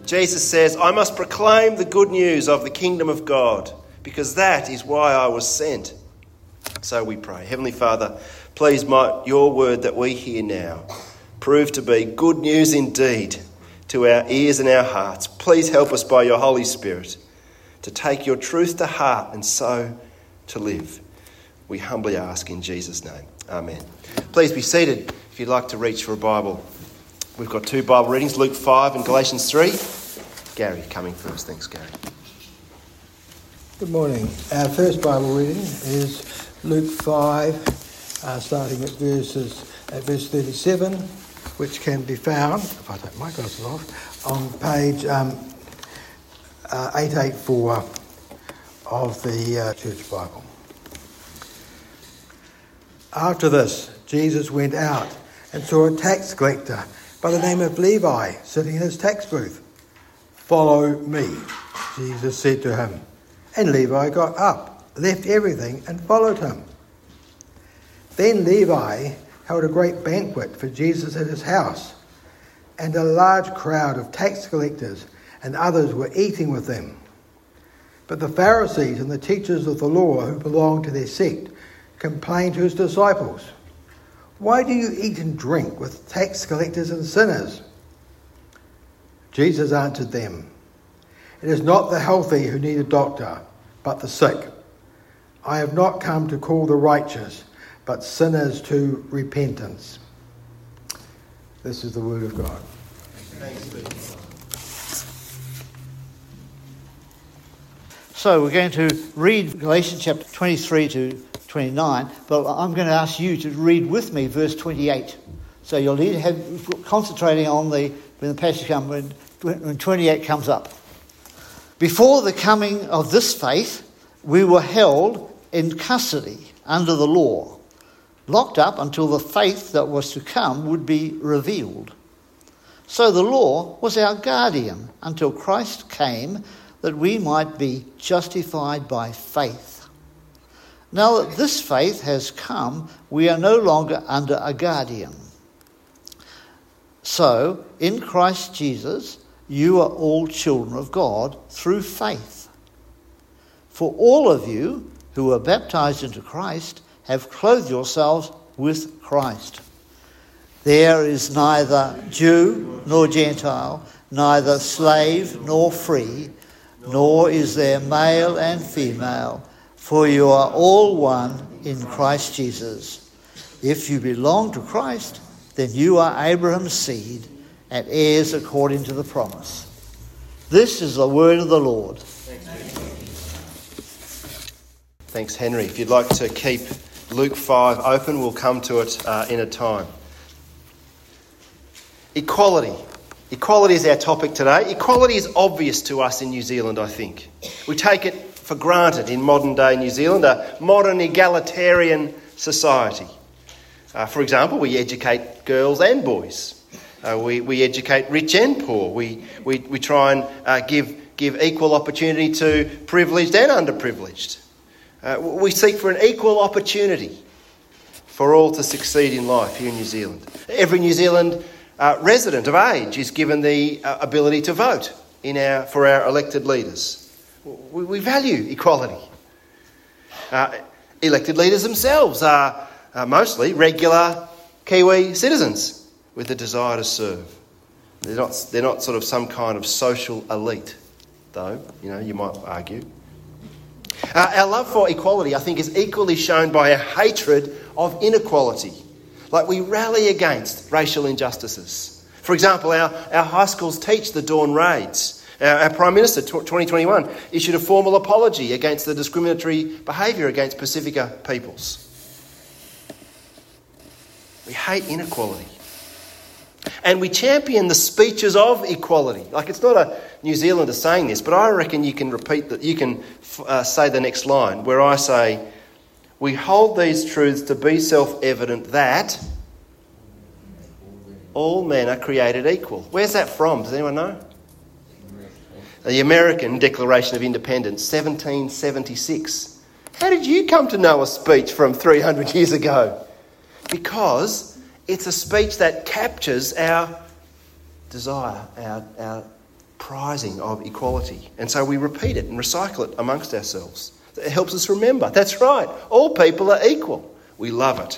Jesus says, I must proclaim the good news of the kingdom of God, because that is why I was sent. So we pray. Heavenly Father, please might your word that we hear now prove to be good news indeed to our ears and our hearts. Please help us by your Holy Spirit to take your truth to heart and so to live. We humbly ask in Jesus' name. Amen. Please be seated if you'd like to reach for a Bible. We've got two Bible readings, Luke 5 and Galatians 3. Gary coming first. Thanks, Gary. Good morning. Our first Bible reading is Luke 5, starting at verse 37, which can be found, if I take my glasses off, on page 884 of the Church Bible. After this, Jesus went out and saw a tax collector by the name of Levi sitting in his tax booth. "Follow me," Jesus said to him. And Levi got up, left everything and followed him. Then Levi held a great banquet for Jesus at his house, and a large crowd of tax collectors and others were eating with them. But the Pharisees and the teachers of the law who belonged to their sect complained to his disciples, "Why do you eat and drink with tax collectors and sinners?" Jesus answered them, "It is not the healthy who need a doctor, but the sick. I have not come to call the righteous, but sinners to repentance." This is the word of God. Thanks, Steve. So we're going to read Galatians chapter 23 to 29, but I'm going to ask you to read with me verse 28. So you'll need to have concentrating on when the passage comes, when 28 comes up. "Before the coming of this faith, we were held in custody under the law, locked up until the faith that was to come would be revealed. So the law was our guardian until Christ came, that we might be justified by faith. Now that this faith has come, we are no longer under a guardian. So, in Christ Jesus, you are all children of God through faith. For all of you who are baptized into Christ have clothed yourselves with Christ. There is neither Jew nor Gentile, neither slave nor free, nor is there male and female, for you are all one in Christ Jesus. If you belong to Christ, then you are Abraham's seed and heirs according to the promise." This is the word of the Lord. Thanks, Henry. If you'd like to keep Luke 5 open, we'll come to it in a time. Equality. Equality is our topic today. Equality is obvious to us in New Zealand, I think. We take it for granted in modern-day New Zealand, a modern egalitarian society. For example, we educate girls and boys. We educate rich and poor. We try and give equal opportunity to privileged and underprivileged. We seek for an equal opportunity for all to succeed in life here in New Zealand. Every New Zealand resident of age is given the ability to vote for our elected leaders. We value equality. Elected leaders themselves are mostly regular Kiwi citizens with a desire to serve. They're not sort of some kind of social elite, though, you might argue. Our love for equality, I think, is equally shown by a hatred of inequality. Like we rally against racial injustices. For example, our high schools teach the Dawn Raids. Our Prime Minister, 2021, issued a formal apology against the discriminatory behaviour against Pacifica peoples. We hate inequality. And we champion the speeches of equality. Like, it's not a New Zealander saying this, but I reckon you can repeat that. You can say the next line where I say, "We hold these truths to be self-evident that all men are created equal." Where's that from? Does anyone know? The American Declaration of Independence, 1776. How did you come to know a speech from 300 years ago? Because it's a speech that captures our desire, our prizing of equality. And so we repeat it and recycle it amongst ourselves. It helps us remember, that's right, all people are equal. We love it.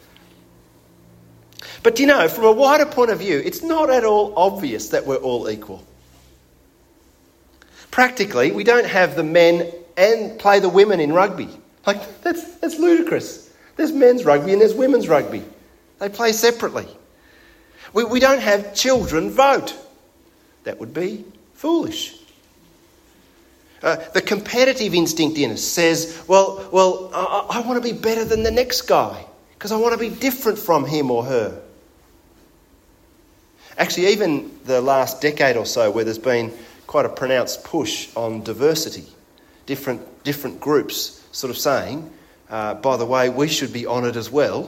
But you know, from a wider point of view, it's not at all obvious that we're all equal. Practically, we don't have the men and play the women in rugby. Like, that's ludicrous. There's men's rugby and there's women's rugby. They play separately. We don't have children vote. That would be foolish. The competitive instinct in us says, well, I want to be better than the next guy because I want to be different from him or her. Actually, even the last decade or so, where there's been quite a pronounced push on diversity, different groups sort of saying, by the way, we should be honoured as well.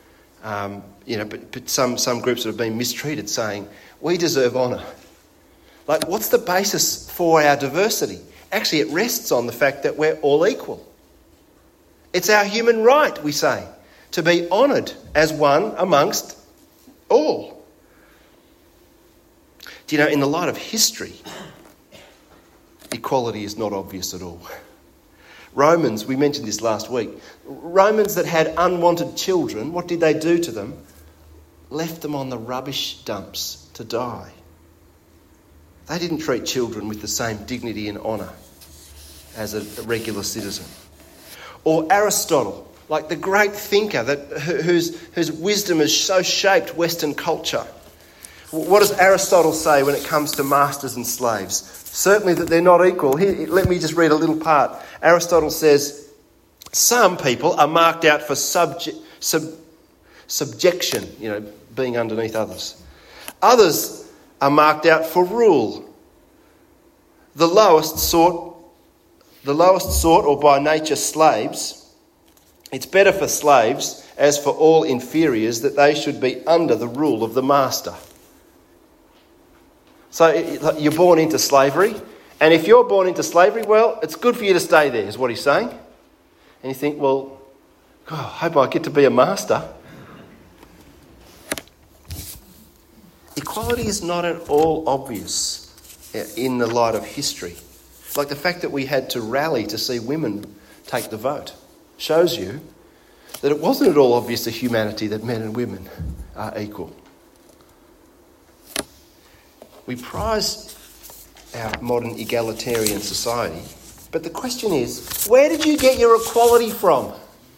But some groups that have been mistreated saying, we deserve honour. Like, what's the basis for our diversity? Actually, it rests on the fact that we're all equal. It's our human right, we say, to be honoured as one amongst all. Do you know, in the light of history, equality is not obvious at all. Romans, we mentioned this last week, Romans that had unwanted children, what did they do to them? Left them on the rubbish dumps to die. They didn't treat children with the same dignity and honour as a regular citizen. Or Aristotle, like the great thinker whose wisdom has so shaped Western culture. What does Aristotle say when it comes to masters and slaves? Certainly that they're not equal. Here, let me just read a little part. Aristotle says, some people are marked out for subjection, being underneath others. Others are marked out for rule. The lowest sort, or by nature slaves, it's better for slaves, as for all inferiors, that they should be under the rule of the master. So you're born into slavery, and if you're born into slavery, well, it's good for you to stay there, is what he's saying. And you think, well, God, I hope I get to be a master. Equality is not at all obvious in the light of history. Like the fact that we had to rally to see women take the vote shows you that it wasn't at all obvious to humanity that men and women are equal. We prize our modern egalitarian society, but the question is, where did you get your equality from?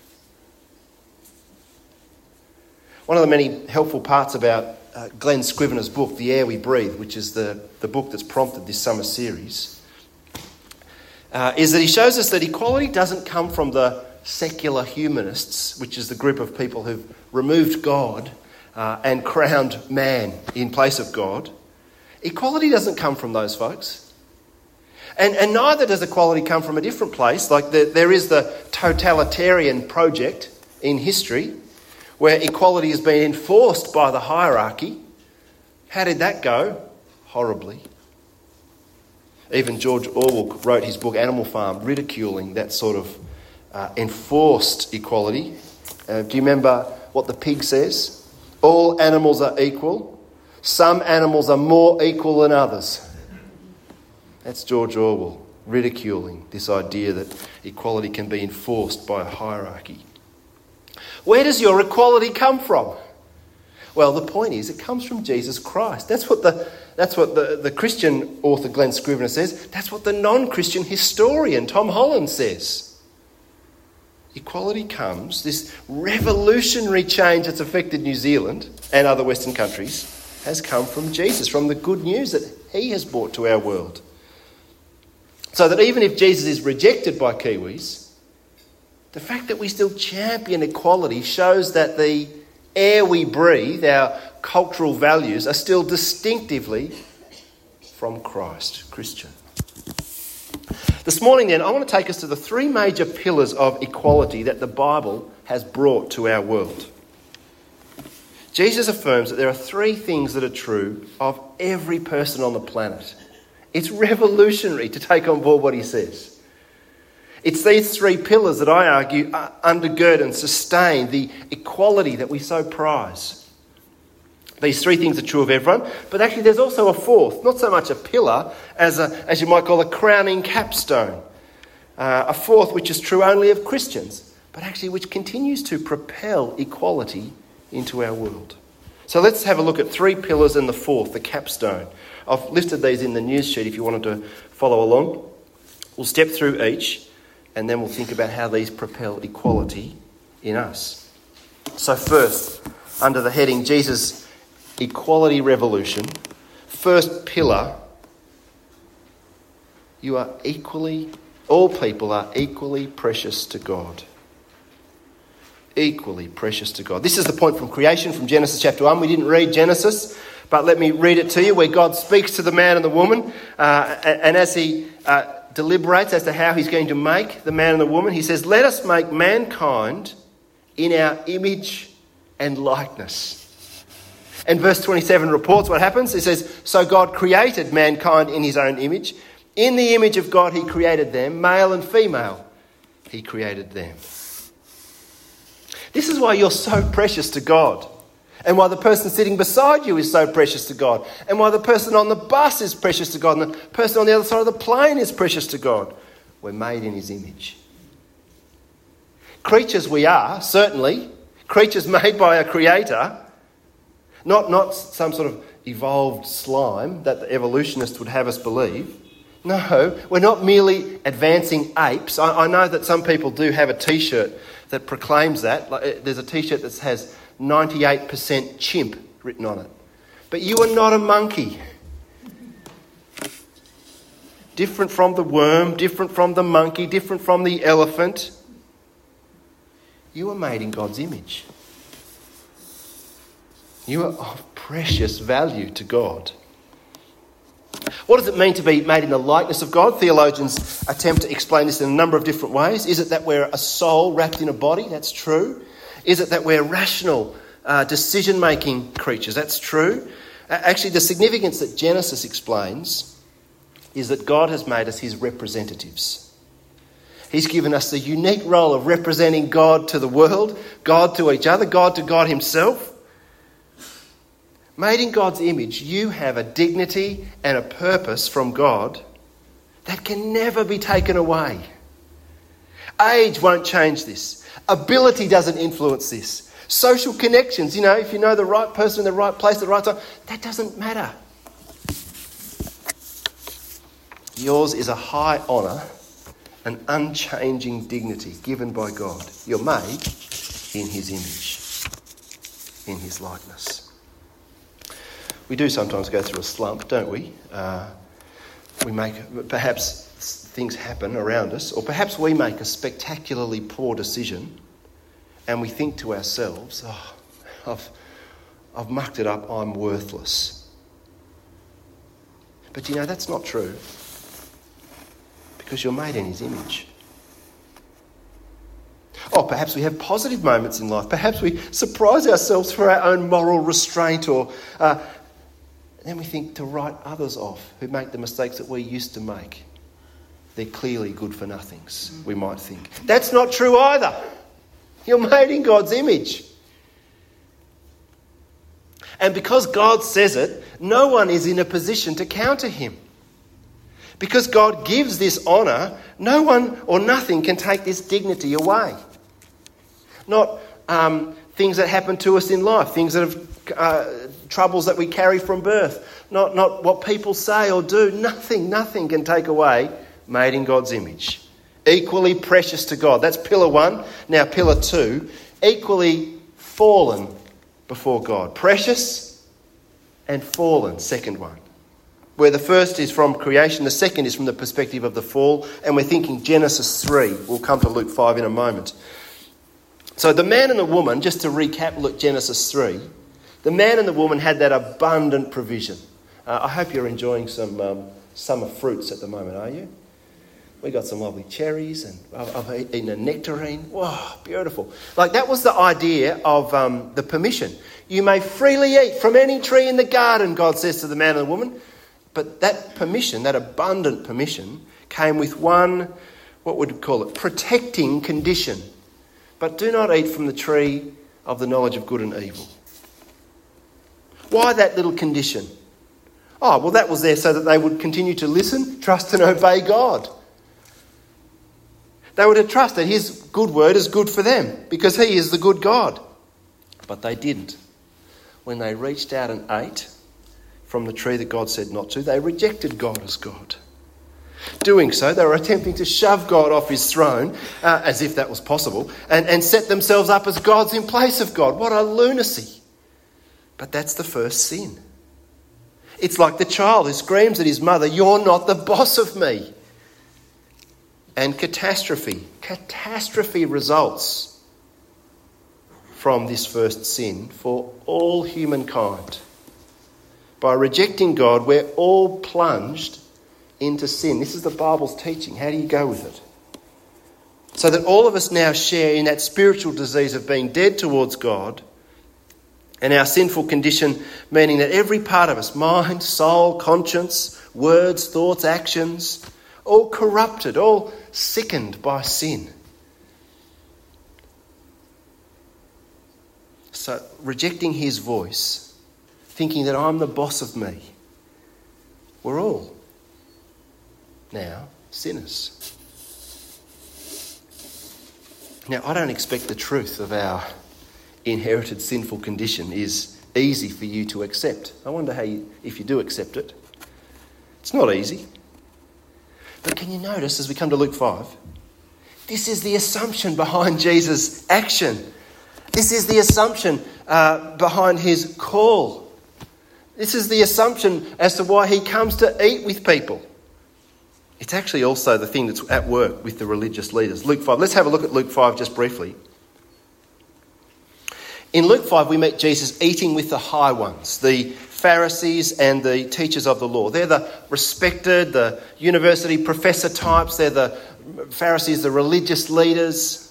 One of the many helpful parts about Glenn Scrivener's book, The Air We Breathe, which is the book that's prompted this summer series, is that he shows us that equality doesn't come from the secular humanists, which is the group of people who've removed God and crowned man in place of God. Equality doesn't come from those folks. And neither does equality come from a different place. Like there is the totalitarian project in history where equality has been enforced by the hierarchy. How did that go? Horribly. Even George Orwell wrote his book Animal Farm, ridiculing that sort of enforced equality. Do you remember what the pig says? All animals are equal. Some animals are more equal than others. That's George Orwell ridiculing this idea that equality can be enforced by a hierarchy. Where does your equality come from? Well, the point is, it comes from Jesus Christ. That's what the Christian author Glenn Scrivener says. That's what the non-Christian historian Tom Holland says. Equality comes, this revolutionary change that's affected New Zealand and other Western countries, has come from Jesus, from the good news that he has brought to our world. So that even if Jesus is rejected by Kiwis, the fact that we still champion equality shows that the air we breathe, our cultural values, are still distinctively from Christ, Christian. This morning then, I want to take us to the three major pillars of equality that the Bible has brought to our world. Jesus affirms that there are three things that are true of every person on the planet. It's revolutionary to take on board what he says. It's these three pillars that I argue undergird and sustain the equality that we so prize. These three things are true of everyone, but actually there's also a fourth, not so much a pillar as you might call a crowning capstone. A fourth which is true only of Christians, but actually which continues to propel equality into our world. So let's have a look at three pillars and the fourth, the capstone. I've listed these in the news sheet if you wanted to follow along. We'll step through each and then we'll think about how these propel equality in us. So first, under the heading Jesus' Equality Revolution, first pillar, all people are equally precious to God. Equally precious to God. This is the point from creation, from Genesis chapter 1. We didn't read Genesis, but let me read it to you, where God speaks to the man and the woman, and as he deliberates as to how he's going to make the man and the woman, he says, "Let us make mankind in our image and likeness." And verse 27 reports what happens. It says, "So God created mankind in his own image. In the image of God he created them, male and female he created them." This is why you're so precious to God, and why the person sitting beside you is so precious to God, and why the person on the bus is precious to God, and the person on the other side of the plane is precious to God. We're made in his image. Creatures we are, certainly. Creatures made by a creator. Not some sort of evolved slime that the evolutionists would have us believe. No, we're not merely advancing apes. I know that some people do have a T-shirt that proclaims that. There's a T-shirt that has 98% chimp written on it. But you are not a monkey. Different from the worm, different from the monkey, different from the elephant. You are made in God's image. You are of precious value to God. What does it mean to be made in the likeness of God? Theologians attempt to explain this in a number of different ways. Is it that we're a soul wrapped in a body? That's true. Is it that we're rational, decision-making creatures? That's true. Actually, the significance that Genesis explains is that God has made us his representatives. He's given us the unique role of representing God to the world, God to each other, God to God himself. Made in God's image, you have a dignity and a purpose from God that can never be taken away. Age won't change this. Ability doesn't influence this. Social connections, if you know the right person in the right place at the right time, that doesn't matter. Yours is a high honour, an unchanging dignity given by God. You're made in his image, in his likeness. We do sometimes go through a slump, don't we? Perhaps things happen around us, or perhaps we make a spectacularly poor decision and we think to ourselves, I've mucked it up, I'm worthless. But that's not true, because you're made in his image. Or perhaps we have positive moments in life. Perhaps we surprise ourselves for our own moral restraint, or then we think to write others off who make the mistakes that we used to make. They're clearly good for nothings, we might think. That's not true either. You're made in God's image. And because God says it, no one is in a position to counter him. Because God gives this honour, no one or nothing can take this dignity away. Not things that happen to us in life, things that have troubles that we carry from birth, not what people say or do. Nothing can take away made in God's image. Equally precious to God. That's pillar one. Now pillar two, equally fallen before God. Precious and fallen, second one. Where the first is from creation, the second is from the perspective of the fall, and we're thinking Genesis 3. We'll come to Luke 5 in a moment. So the man and the woman, just to recap, look, Genesis 3, the man and the woman had that abundant provision. I hope you're enjoying some summer fruits at the moment, are you? We got some lovely cherries, and I've eaten a nectarine. Wow, beautiful. That was the idea of the permission. You may freely eat from any tree in the garden, God says to the man and the woman. But that permission, that abundant permission, came with one, what would we call it, protecting condition. But do not eat from the tree of the knowledge of good and evil. Why that little condition? Oh, well, that was there so that they would continue to listen, trust and obey God. They were to trust that his good word is good for them because he is the good God. But they didn't. When they reached out and ate from the tree that God said not to, they rejected God as God. Doing so, they were attempting to shove God off his throne, as if that was possible, and set themselves up as gods in place of God. What a lunacy. But that's the first sin. It's like the child who screams at his mother, "You're not the boss of me." And catastrophe results from this first sin for all humankind. By rejecting God, we're all plunged into sin. This is the Bible's teaching. How do you go with it? So that all of us now share in that spiritual disease of being dead towards God and our sinful condition, meaning that every part of us, mind, soul, conscience, words, thoughts, actions, all corrupted, all sickened by sin. So rejecting his voice, thinking that I'm the boss of me, we're all now sinners. Now, I don't expect the truth of our inherited sinful condition is easy for you to accept. I wonder if you do accept it. It's not easy. But can you notice as we come to Luke 5, this is the assumption behind Jesus' action. This is the assumption behind his call. This is the assumption as to why he comes to eat with people. It's actually also the thing that's at work with the religious leaders. Luke 5. Let's have a look at Luke 5 just briefly. In Luke 5, we meet Jesus eating with the high ones, the Pharisees and the teachers of the law. They're the respected, the university professor types. They're the Pharisees, the religious leaders.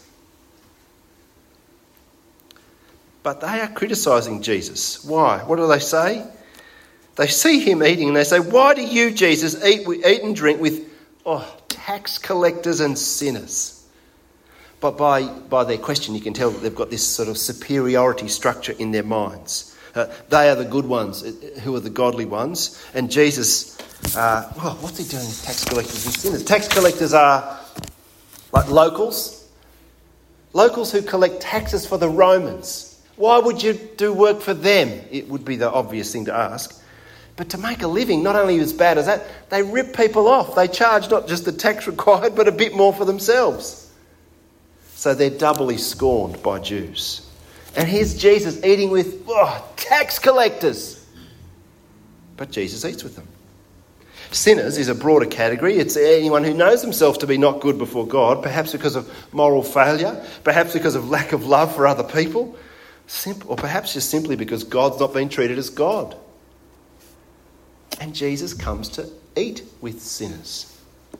But they are criticising Jesus. Why? What do they say? They see him eating and they say, "Why do you, Jesus, eat and drink with tax collectors and sinners?" But by their question, you can tell that they've got this sort of superiority structure in their minds. They are the good ones who are the godly ones. And Jesus, what's he doing with tax collectors and sinners? Tax collectors are like locals who collect taxes for the Romans. Why would you do work for them? It would be the obvious thing to ask. But to make a living, not only as bad as that, they rip people off. They charge not just the tax required, but a bit more for themselves. So they're doubly scorned by Jews. And here's Jesus eating with tax collectors. But Jesus eats with them. Sinners is a broader category. It's anyone who knows himself to be not good before God, perhaps because of moral failure, perhaps because of lack of love for other people, or perhaps just simply because God's not been treated as God. And Jesus comes to eat with sinners.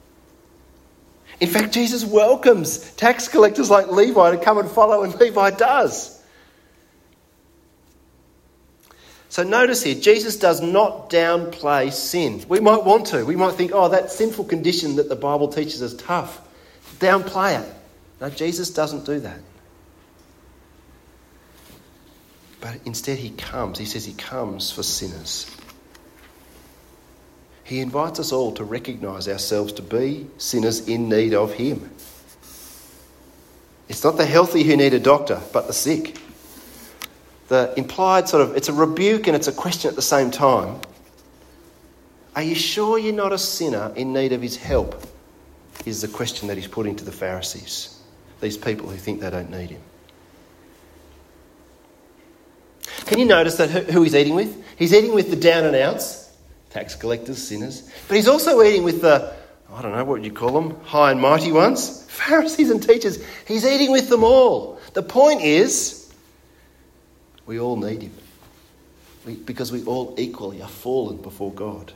In fact, Jesus welcomes tax collectors like Levi to come and follow, and Levi does. So notice here, Jesus does not downplay sin. We might want to. We might think, that sinful condition that the Bible teaches is tough. Downplay it. No, Jesus doesn't do that. But instead he says he comes for sinners. He invites us all to recognise ourselves to be sinners in need of him. It's not the healthy who need a doctor, but the sick. The implied it's a rebuke and it's a question at the same time. Are you sure you're not a sinner in need of his help? Is the question that he's putting to the Pharisees, these people who think they don't need him. Can you notice that who he's eating with? He's eating with the down and outs. Tax collectors, sinners. But he's also eating with the, what would you call them? High and mighty ones. Pharisees and teachers. He's eating with them all. The point is, we all need him. Because we all equally are fallen before God.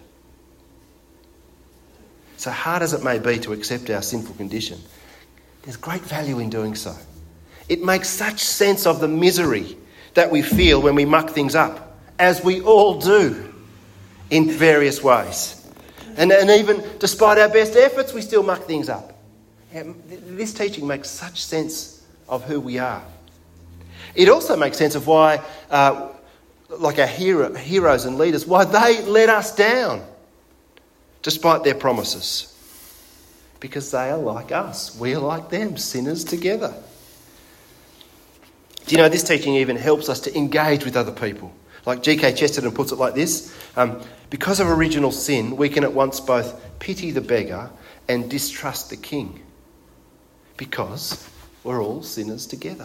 So hard as it may be to accept our sinful condition, there's great value in doing so. It makes such sense of the misery that we feel when we muck things up, as we all do. In various ways. And even despite our best efforts, we still muck things up. This teaching makes such sense of who we are. It also makes sense of why like our heroes and leaders, why they let us down despite their promises. Because they are like us. We are like them, sinners together. Do you know, this teaching even helps us to engage with other people. Like G.K. Chesterton puts it like this, because of original sin, we can at once both pity the beggar and distrust the king. Because we're all sinners together.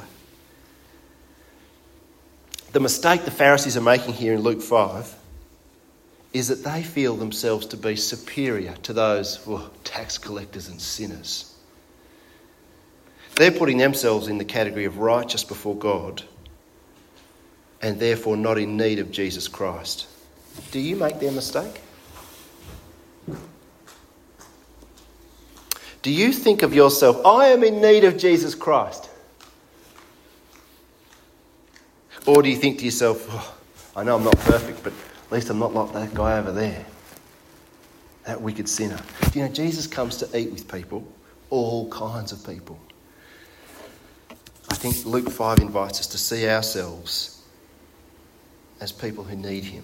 The mistake the Pharisees are making here in Luke 5 is that they feel themselves to be superior to those tax collectors and sinners. They're putting themselves in the category of righteous before God and therefore not in need of Jesus Christ. Do you make their mistake? Do you think of yourself, I am in need of Jesus Christ? Or do you think to yourself, I know I'm not perfect, but at least I'm not like that guy over there, that wicked sinner. Do you know, Jesus comes to eat with people, all kinds of people. I think Luke 5 invites us to see ourselves as people who need him.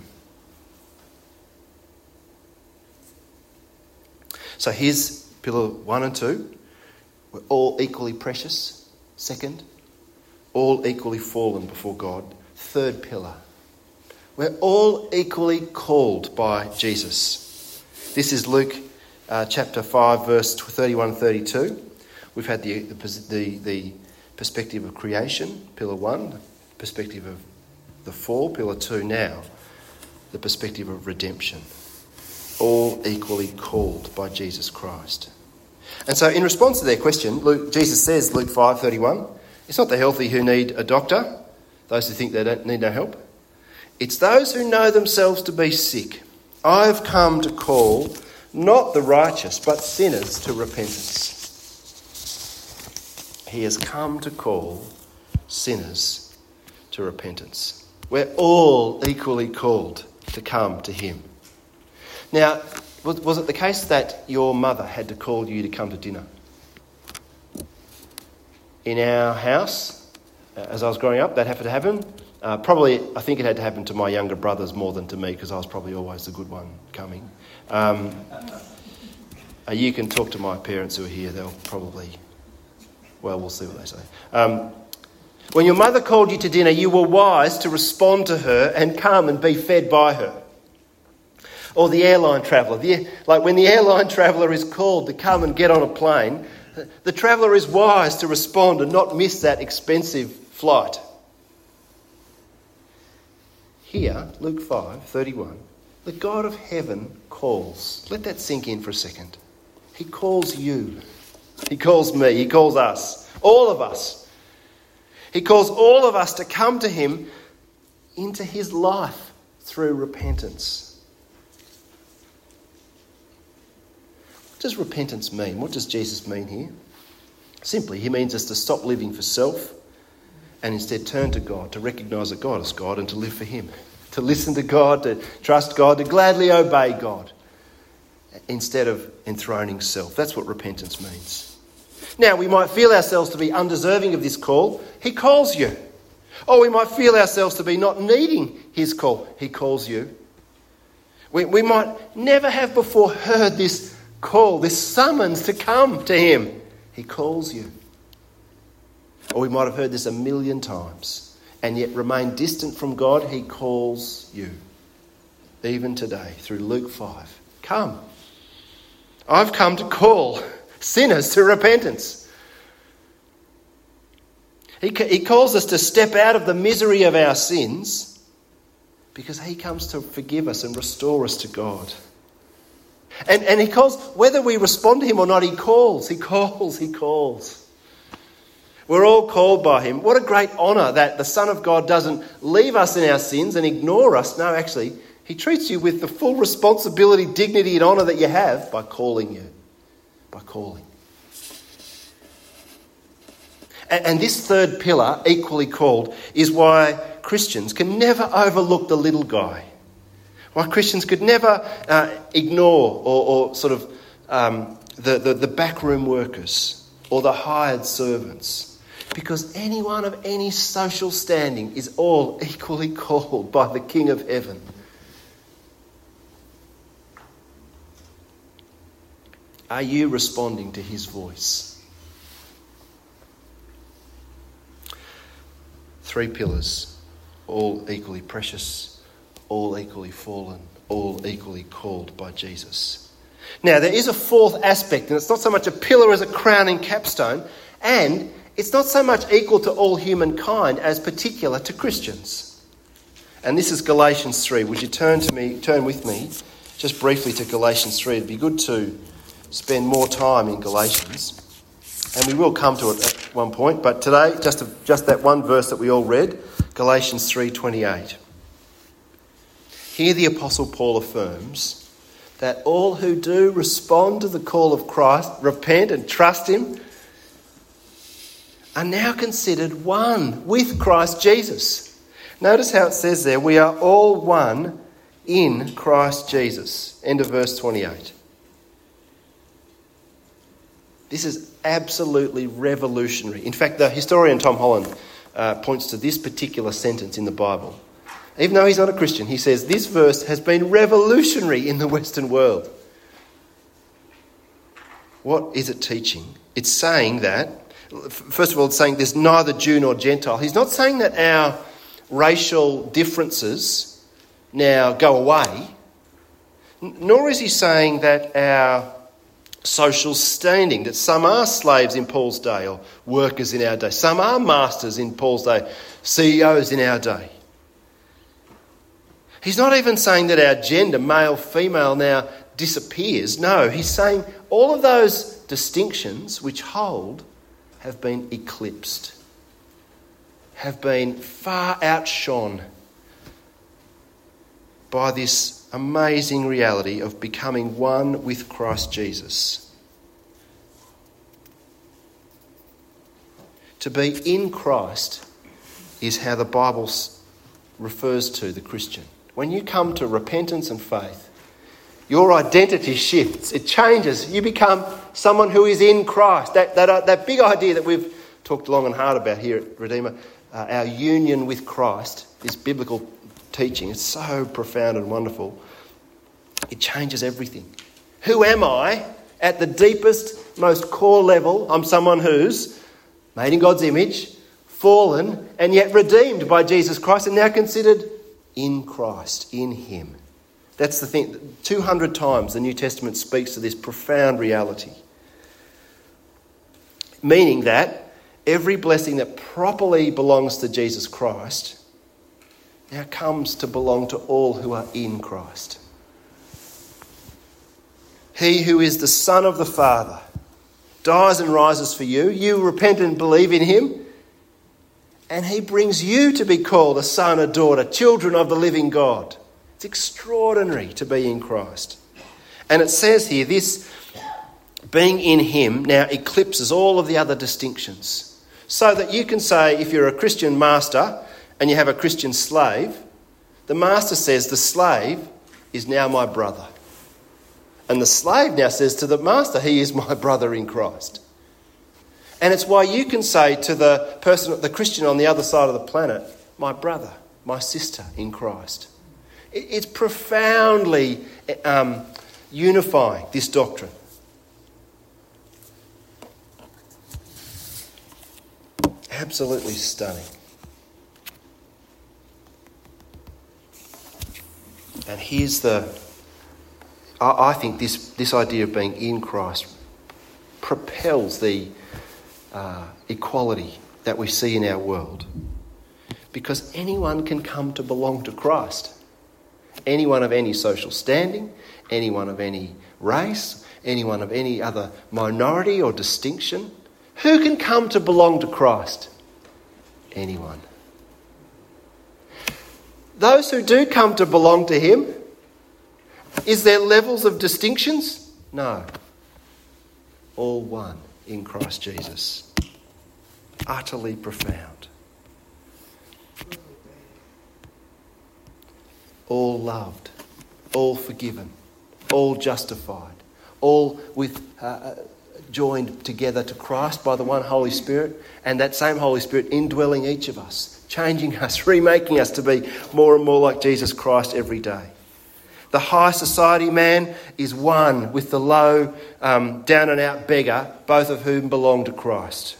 So here's pillar 1 and 2. We're all equally precious. Second, all equally fallen before God. Third pillar, we're all equally called by Jesus. This is Luke chapter 5, verse 31-32. We've had the perspective of creation, pillar 1, the perspective of the fall, pillar 2 now, the perspective of redemption. All equally called by Jesus Christ. And so in response to their question, Jesus says, Luke 5:31, it's not the healthy who need a doctor, those who think they don't need no help. It's those who know themselves to be sick. I've come to call not the righteous, but sinners to repentance. He has come to call sinners to repentance. We're all equally called to come to him. Now, was it the case that your mother had to call you to come to dinner? In our house, as I was growing up, that had to happen. Probably, I think it had to happen to my younger brothers more than to me because I was probably always the good one coming. You can talk to my parents who are here. They'll probably, we'll see what they say. When your mother called you to dinner, you were wise to respond to her and come and be fed by her. Or the airline traveller. Like when the airline traveller is called to come and get on a plane, the traveller is wise to respond and not miss that expensive flight. Here, Luke 5:31, the God of heaven calls. Let that sink in for a second. He calls you. He calls me. He calls us. All of us. He calls all of us to come to him into his life through repentance. What does repentance mean? What does Jesus mean here? Simply, he means us to stop living for self and instead turn to God, to recognise that God is God and to live for him. To listen to God, to trust God, to gladly obey God instead of enthroning self. That's what repentance means. Now, we might feel ourselves to be undeserving of this call. He calls you. Or we might feel ourselves to be not needing his call. He calls you. We might never have before heard this call, this summons to come to him. He calls you. Or we might have heard this a million times and yet remain distant from God. He calls you. Even today through Luke 5. Come. I've come to call sinners to repentance. He calls us to step out of the misery of our sins because he comes to forgive us and restore us to God. And he calls, whether we respond to him or not, he calls. We're all called by him. What a great honour that the Son of God doesn't leave us in our sins and ignore us. No, actually, he treats you with the full responsibility, dignity and honour that you have by calling you. By calling. And this third pillar, equally called, is why Christians can never overlook the little guy. Why Christians could never ignore or sort of the backroom workers or the hired servants. Because anyone of any social standing is all equally called by the King of Heaven. Are you responding to his voice? 3 pillars, all equally precious, all equally fallen, all equally called by Jesus. Now, there is a 4th aspect, and it's not so much a pillar as a crowning capstone, and it's not so much equal to all humankind as particular to Christians. And this is Galatians 3. Would you turn with me just briefly to Galatians 3. It'd be good to spend more time in Galatians. And we will come to it at one point, but today, just that one verse that we all read, Galatians 3:28. Here the Apostle Paul affirms that all who do respond to the call of Christ, repent and trust him, are now considered one with Christ Jesus. Notice how it says there, we are all one in Christ Jesus. End of verse 28. This is absolutely revolutionary. In fact, the historian Tom Holland points to this particular sentence in the Bible. Even though he's not a Christian, he says this verse has been revolutionary in the Western world. What is it teaching? It's saying that, first of all, it's saying there's neither Jew nor Gentile. He's not saying that our racial differences now go away, nor is he saying that our social standing, that some are slaves in Paul's day or workers in our day, some are masters in Paul's day, CEOs in our day. He's not even saying that our gender, male, female, now disappears. No, he's saying all of those distinctions which hold have been eclipsed, have been far outshone by this amazing reality of becoming one with Christ Jesus. To be in Christ is how the Bible refers to the Christian. When you come to repentance and faith, your identity shifts. It changes. You become someone who is in Christ. That big idea that we've talked long and hard about here at Redeemer, our union with Christ, this biblical teaching, it's so profound and wonderful. It changes everything. Who am I? At the deepest, most core level, I'm someone who's made in God's image, fallen, and yet redeemed by Jesus Christ, and now considered in Christ, in him. That's the thing. 200 times the New Testament speaks to this profound reality. Meaning that every blessing that properly belongs to Jesus Christ now comes to belong to all who are in Christ. He who is the Son of the Father dies and rises for you. You repent and believe in him, and he brings you to be called a son, a daughter, children of the living God. It's extraordinary to be in Christ. And it says here, this being in him now eclipses all of the other distinctions. So that you can say, if you're a Christian master and you have a Christian slave, the master says, the slave is now my brother. And the slave now says to the master, he is my brother in Christ. And it's why you can say to the person, the Christian on the other side of the planet, my brother, my sister in Christ. It's profoundly unifying, this doctrine. Absolutely stunning. And here's I think this idea of being in Christ propels the equality that we see in our world. Because anyone can come to belong to Christ. Anyone of any social standing, anyone of any race, anyone of any other minority or distinction. Who can come to belong to Christ? Anyone. Those who do come to belong to him, is there levels of distinctions? No. All one in Christ Jesus. Utterly profound. All loved, all forgiven, all justified, all with joined together to Christ by the one Holy Spirit, and that same Holy Spirit indwelling each of us, changing us, remaking us to be more and more like Jesus Christ every day. The high society man is one with the low, down and out beggar, both of whom belong to Christ.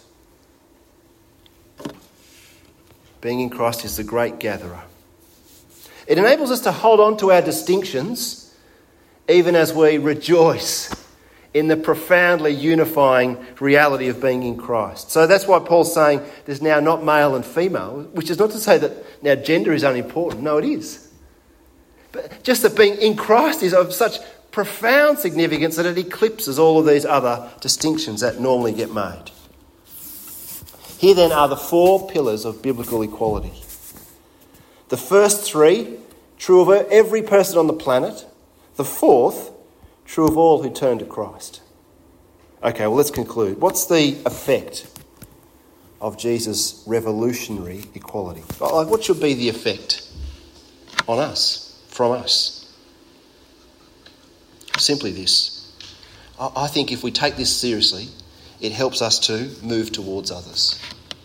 Being in Christ is the great gatherer. It enables us to hold on to our distinctions even as we rejoice in the profoundly unifying reality of being in Christ. So that's why Paul's saying there's now not male and female, which is not to say that now gender is unimportant. No, it is. But just that being in Christ is of such profound significance that it eclipses all of these other distinctions that normally get made. Here then are the 4 pillars of biblical equality. The first 3, true of every person on the planet. The 4th, true of all who turn to Christ. Okay, well, let's conclude. What's the effect of Jesus' revolutionary equality? What should be the effect on us, from us? Simply this. I think if we take this seriously, it helps us to move towards others.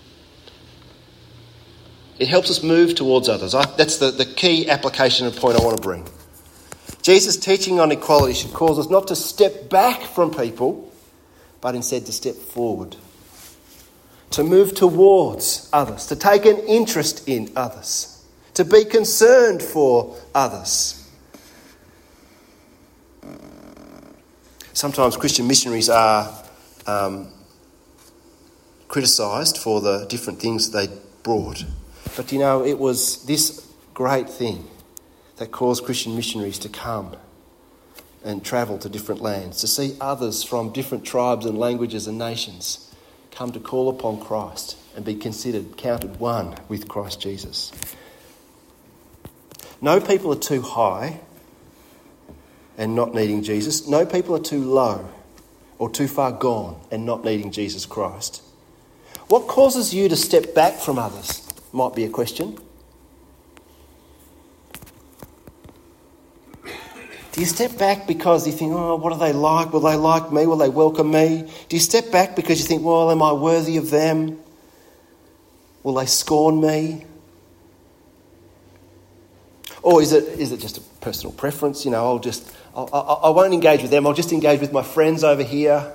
It helps us move towards others. That's the key application and point I want to bring. Jesus' teaching on equality should cause us not to step back from people, but instead to step forward. To move towards others, to take an interest in others, to be concerned for others. Sometimes Christian missionaries are criticised for the different things they brought. But you know, it was this great thing that caused Christian missionaries to come and travel to different lands, to see others from different tribes and languages and nations come to call upon Christ and be counted one with Christ Jesus. No people are too high and not needing Jesus. No people are too low or too far gone and not needing Jesus Christ. What causes you to step back from others? Might be a question. Do you step back because you think, oh, what are they like? Will they like me? Will they welcome me? Do you step back because you think, well, am I worthy of them? Will they scorn me? Or is it just a personal preference? You know, I won't engage with them. I'll just engage with my friends over here.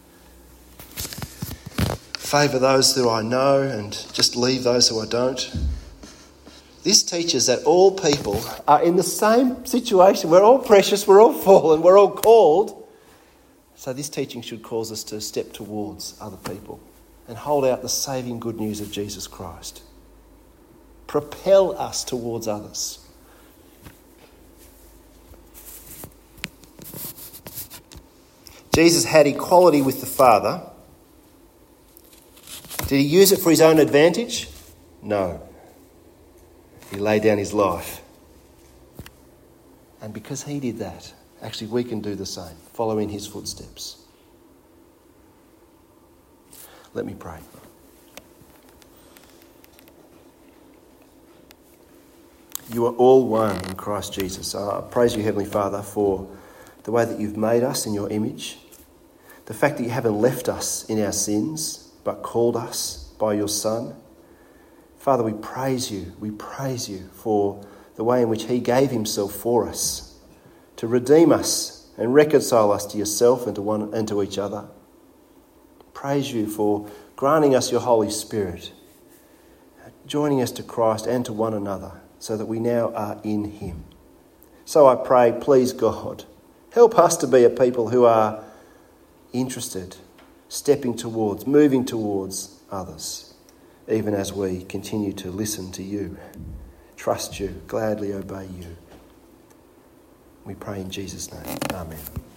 Favour those who I know and just leave those who I don't. This teaches that all people are in the same situation. We're all precious, we're all fallen, we're all called. So this teaching should cause us to step towards other people and hold out the saving good news of Jesus Christ. Propel us towards others. Jesus had equality with the Father. Did he use it for his own advantage? No. He laid down his life. And because he did that, actually we can do the same, follow in his footsteps. Let me pray. You are all one in Christ Jesus. I praise you, Heavenly Father, for the way that you've made us in your image, the fact that you haven't left us in our sins, but called us by your Son. Father, we praise you for the way in which he gave himself for us, to redeem us and reconcile us to yourself and to each other. Praise you for granting us your Holy Spirit, joining us to Christ and to one another, so that we now are in him. So I pray, please God, help us to be a people who are interested, stepping towards, moving towards others, even as we continue to listen to you, trust you, gladly obey you. We pray in Jesus' name. Amen.